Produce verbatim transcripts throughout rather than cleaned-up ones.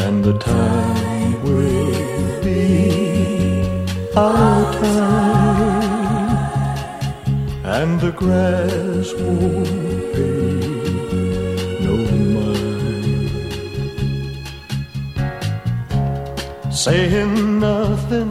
and the time will be our time, and the grass won't pay no mind, saying nothing.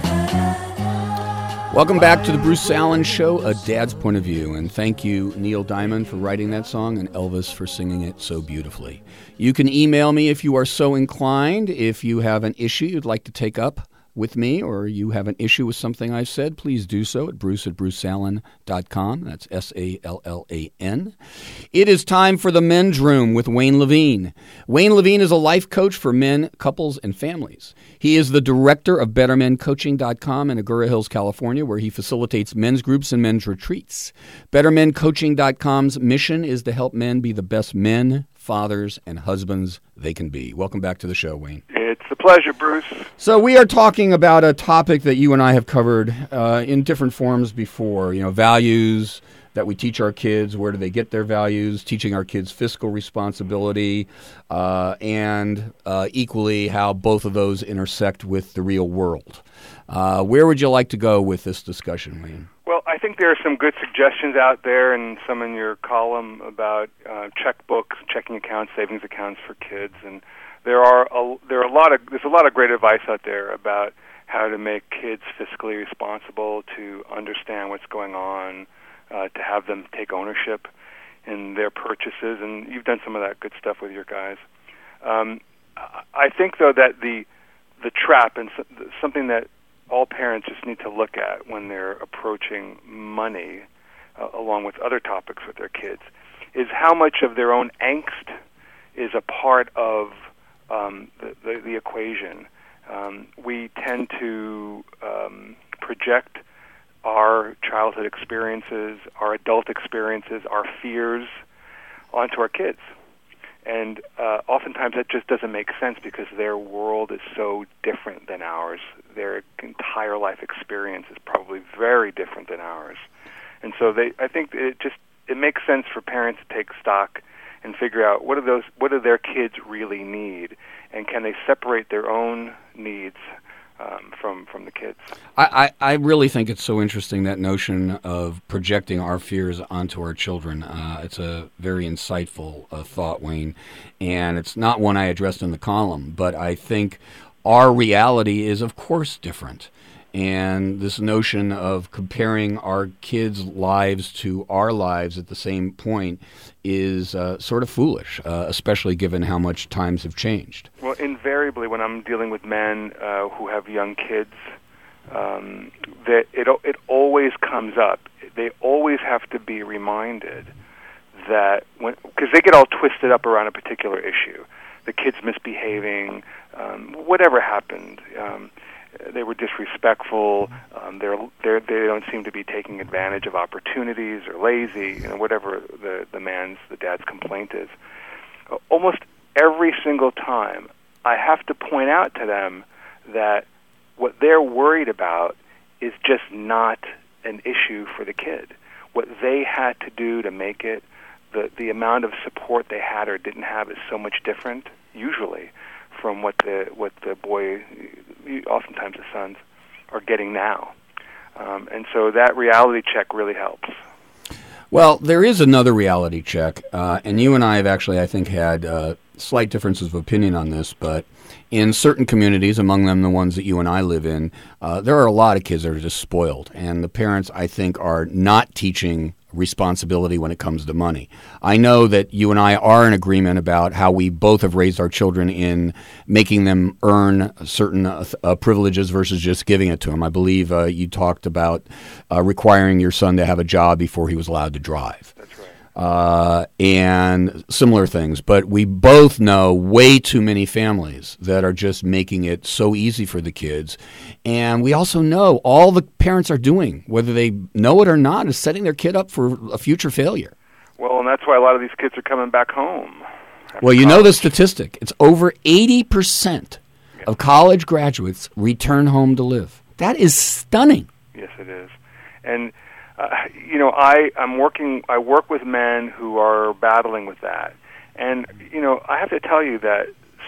Welcome back to the Bruce Allen Show, A Dad's Point of View, and thank you, Neil Diamond, for writing that song and Elvis for singing it so beautifully. You can email me if you are so inclined. If you have an issue you'd like to take up with me, or you have an issue with something I've said, please do so at bruce at bruce allen dot com. That's S A L L A N. It is time for the Men's Room with Wayne Levine. Wayne Levine is a life coach for men, couples, and families. He is the director of better men coaching dot com in Agoura Hills, California, where he facilitates men's groups and men's retreats. better men coaching dot com's mission is to help men be the best men, fathers, and husbands they can be. Welcome back to the show, Wayne. It's a pleasure, Bruce. So we are talking about a topic that you and I have covered uh, in different forms before, you know, values that we teach our kids, where do they get their values, teaching our kids fiscal responsibility, uh, and uh, equally how both of those intersect with the real world. Uh, where would you like to go with this discussion, Wayne? Well, I think there are some good suggestions out there, and some in your column about uh, checkbooks, checking accounts, savings accounts for kids, and there are a, there are a lot of there's a lot of great advice out there about how to make kids fiscally responsible, to understand what's going on, uh, to have them take ownership in their purchases, and you've done some of that good stuff with your guys. Um, I think, though, that the the trap and something that all parents just need to look at when they're approaching money, uh, along with other topics with their kids, is how much of their own angst is a part of um, the, the, the equation. Um, we tend to um, project our childhood experiences, our adult experiences, our fears onto our kids. And uh, oftentimes that just doesn't make sense because their world is so different than ours. Their entire life experience is probably very different than ours. And so they, I think it just it makes sense for parents to take stock and figure out what do those what do their kids really need, and can they separate their own needs Um, from from the kids. I, I, I really think it's so interesting, that notion of projecting our fears onto our children. Uh, it's a very insightful uh, thought, Wayne, and it's not one I addressed in the column, but I think our reality is, of course, different. And this notion of comparing our kids' lives to our lives at the same point is uh, sort of foolish, uh, especially given how much times have changed. Well, invariably, when I'm dealing with men uh, who have young kids, um, that it it always comes up. They always have to be reminded that when, because they get all twisted up around a particular issue, the kid's misbehaving, um, whatever happened. Um, They were disrespectful. Um, they're, they're, they don't seem to be taking advantage of opportunities, or lazy, you know, whatever the, the man's, the dad's complaint is. Uh, almost every single time, I have to point out to them that what they're worried about is just not an issue for the kid. What they had to do to make it, the, the amount of support they had or didn't have is so much different, usually, from what the what the boy, oftentimes the sons, are getting now. Um, and so that reality check really helps. Well, there is another reality check, uh, and you and I have actually, I think, had uh, slight differences of opinion on this, but in certain communities, among them the ones that you and I live in, uh, there are a lot of kids that are just spoiled, and the parents, I think, are not teaching responsibility when it comes to money. I know that you and I are in agreement about how we both have raised our children in making them earn certain uh, uh, privileges versus just giving it to them. I believe uh, you talked about uh, requiring your son to have a job before he was allowed to drive. That's right. Uh, and similar things. But we both know way too many families that are just making it so easy for the kids. And we also know all the parents are doing, whether they know it or not, is setting their kid up for a future failure. Well, and that's why a lot of these kids are coming back home. Well, you college. know the statistic. It's over eighty percent yeah. of college graduates return home to live. That is stunning. Yes, it is. And Uh, you know, I, I'm working, I work with men who are battling with that. And, you know, I have to tell you that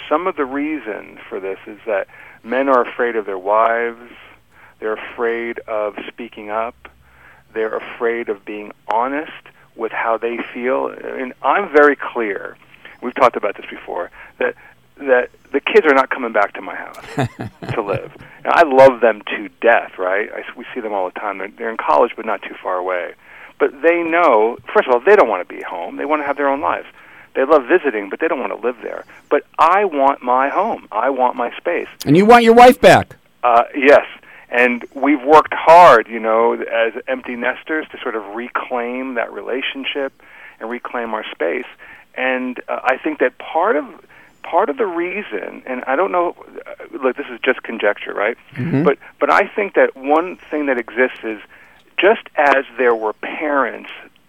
some of the reason for this is that men are afraid of their wives, they're afraid of speaking up, they're afraid of being honest with how they feel. And I'm very clear, we've talked about this before, that that the kids are not coming back to my house to live. Now, I love them to death, right? I, we see them all the time. They're, they're in college, but not too far away. But they know, first of all, they don't want to be home. They want to have their own lives. They love visiting, but they don't want to live there. But I want my home. I want my space. And you want your wife back. Uh, yes. And we've worked hard, you know, as empty nesters to sort of reclaim that relationship and reclaim our space. And uh, I think that part of part of the reason, and I don't know, uh, look, this is just conjecture, right? Mm-hmm. But but I think that one thing that exists is just as there were parents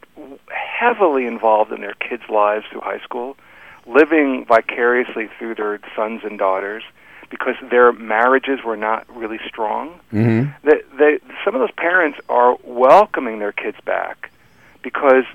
heavily involved in their kids' lives through high school, living vicariously through their sons and daughters, because their marriages were not really strong, mm-hmm. that they, some of those parents are welcoming their kids back because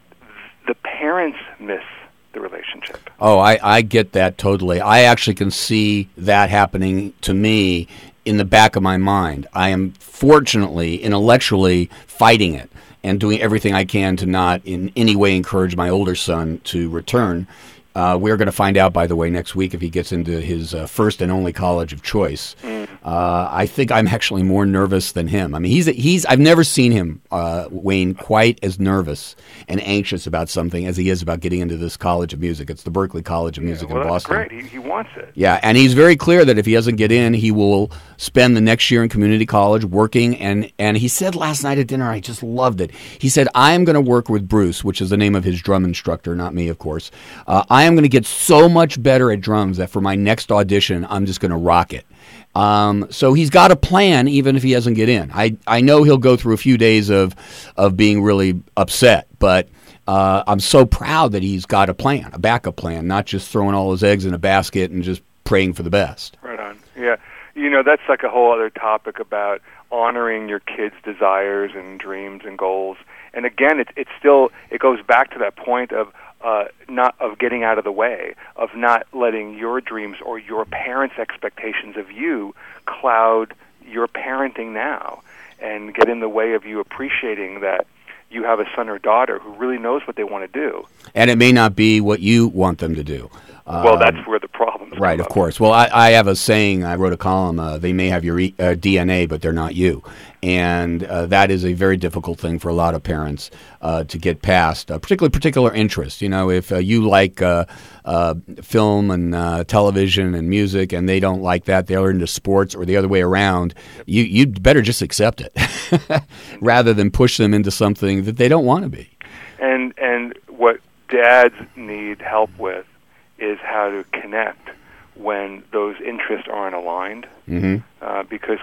the parents miss the relationship. Oh, I, I get that totally. I actually can see that happening to me in the back of my mind. I am fortunately, intellectually fighting it and doing everything I can to not in any way encourage my older son to return. Uh, we're going to find out, by the way, next week if he gets into his uh, first and only college of choice. Mm. Uh, I think I'm actually more nervous than him. I mean, he's he's. I've never seen him, uh, Wayne, quite as nervous and anxious about something as he is about getting into this College of Music. It's the Berklee College of Music yeah, well, in that's Boston. Great. He, he wants it. Yeah, and he's very clear that if he doesn't get in, he will spend the next year in community college working. And, and he said last night at dinner, I just loved it. He said, I am going to work with Bruce, which is the name of his drum instructor, not me, of course. Uh, I am going to get so much better at drums that for my next audition, I'm just going to rock it. Um, so he's got a plan, even if he doesn't get in. I, I know he'll go through a few days of of being really upset, but uh, I'm so proud that he's got a plan, a backup plan, not just throwing all his eggs in a basket and just praying for the best. Right on. Yeah. You know, that's like a whole other topic about honoring your kids' desires and dreams and goals. And again, it, it's still, it goes back to that point of uh, not of getting out of the way, of not letting your dreams or your parents' expectations of you cloud your parenting now and get in the way of you appreciating that you have a son or daughter who really knows what they want to do. And it may not be what you want them to do. Well, um, that's where the problem is. Right, of course. Well, I, I have a saying, I wrote a column, uh, they may have your e- uh, D N A, but they're not you. And uh, that is a very difficult thing for a lot of parents uh, to get past, uh, particularly particular interests. You know, if uh, you like uh, uh, film and uh, television and music and they don't like that, they're into sports or the other way around, you, you'd better just accept it rather than push them into something that they don't want to be. And what what dads need help with is how to connect when those interests aren't aligned, mm-hmm. uh, because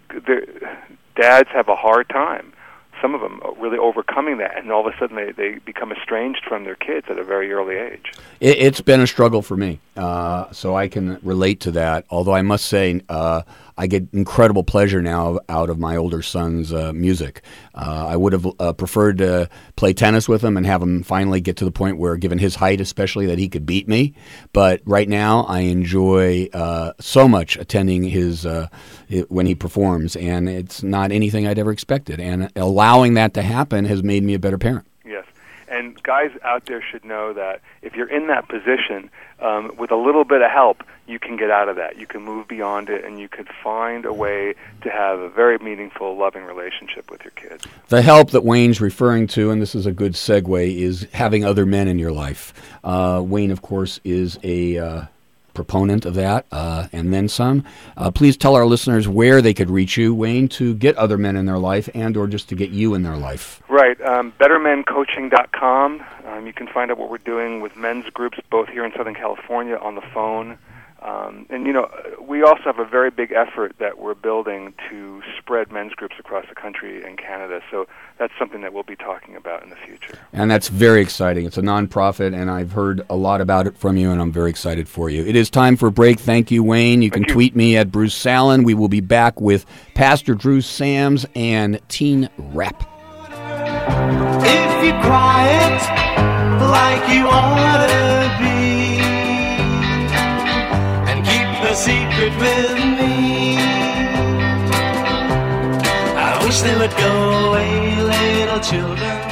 dads have a hard time, some of them really overcoming that, and all of a sudden they, they become estranged from their kids at a very early age. It, it's been a struggle for me, uh, so I can relate to that, although I must say uh, I get incredible pleasure now out of my older son's uh, music. Uh, I would have uh, preferred to play tennis with him and have him finally get to the point where, given his height especially, that he could beat me. But right now I enjoy uh, so much attending his uh, when he performs, and it's not anything I'd ever expected. And allowing that to happen has made me a better parent. Yes. And guys out there should know that if you're in that position, um, with a little bit of help, you can get out of that. You can move beyond it, and you could find a way to have a very meaningful, loving relationship with your kids. The help that Wayne's referring to, and this is a good segue, is having other men in your life. Uh, Wayne, of course, is a uh, proponent of that, uh, and then some. Uh, please tell our listeners where they could reach you, Wayne, to get other men in their life and or just to get you in their life. Right. Um, better men coaching dot com. Um, you can find out what we're doing with men's groups both here in Southern California on the phone. Um, and, you know, we also have a very big effort that we're building to spread men's groups across the country and Canada. So that's something that we'll be talking about in the future. And that's very exciting. It's a nonprofit, and I've heard a lot about it from you, and I'm very excited for you. It is time for a break. Thank you, Wayne. You Thank can you. tweet me at Bruce Salen. We will be back with Pastor Drew Sams and Teen Rap. If you quiet like you ought to be, and a secret with me. I wish they would go away, little children.